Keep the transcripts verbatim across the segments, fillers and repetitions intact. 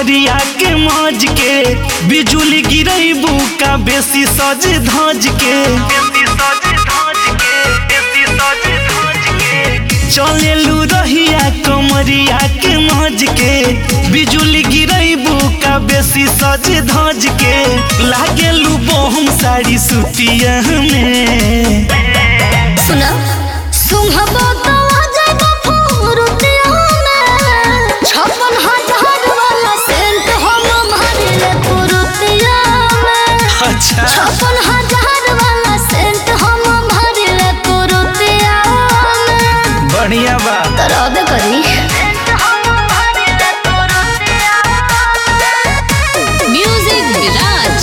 कमरिया के मौज के बिजुली गिरैबू का बेसी सज धज के चलेलू रहिया कमरिया के मौज के बिजुली गिरैबू का बेसी सज धज के लागेलू बहुम साड़ी सुतिया में सुना सुंघबो तो आ जाएगा फुरुतिया में छप्पन हजार वाला सेंट हम मारिले फुरुतिया में अच्छा छप्पन हजार वाला सेंट हम मारिले फुरुतिया में बढ़िया बा तरह दे करी म्यूजिक विराज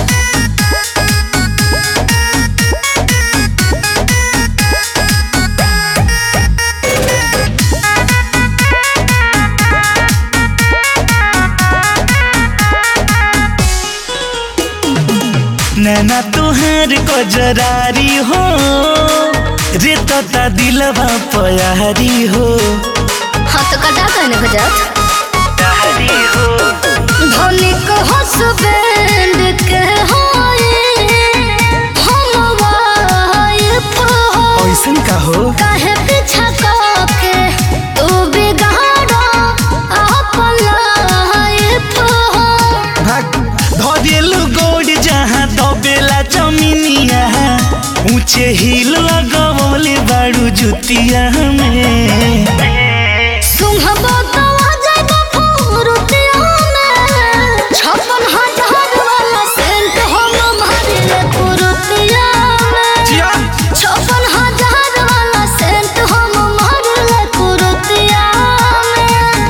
नैना तुहार गजरारी हो रे तता दिलवा प्यारी हो हाँ तो कटा कहने को जात प्यारी हो धनिक हसबैंड के होए हम वाइफ हो ऐसन का हो काहे पीछा के तू बिगाड़ो अपन लाइफ हो भाग धरेलू गोड़ जहाँ दबेला जमीनिया ऊंचे हिल लगवले बाड़ू जुतिया में सुंघबो तो आ जाएगा फुरुतिया में छप्पन हजार वाला सेंट हम मारिले फुरुतिया में जिया छप्पन हजार वाला सेंट हम मारिले फुरुतिया में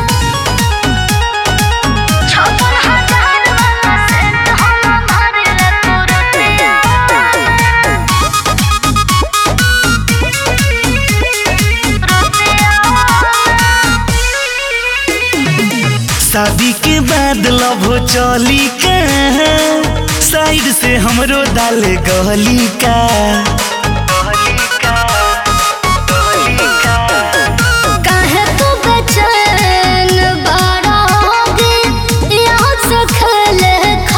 छप्पन हजार वाला सेंट हम मारिले फुरुतिया शादी के बाद लव चली का साइड से हमरो डाल गहली का काहे तू बेचैन बड़ा होगी यहाँ से खेले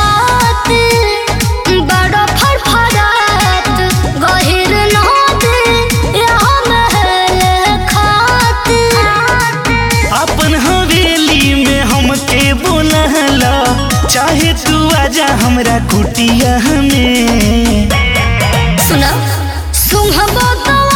खातिर बड़ा फड़फड़ात गहिर नदी यहाँ महल खातिर अपन हवेली में हमके बोलला चाहे तू आजा हमरा कुटिया में सुना सुंघबो तो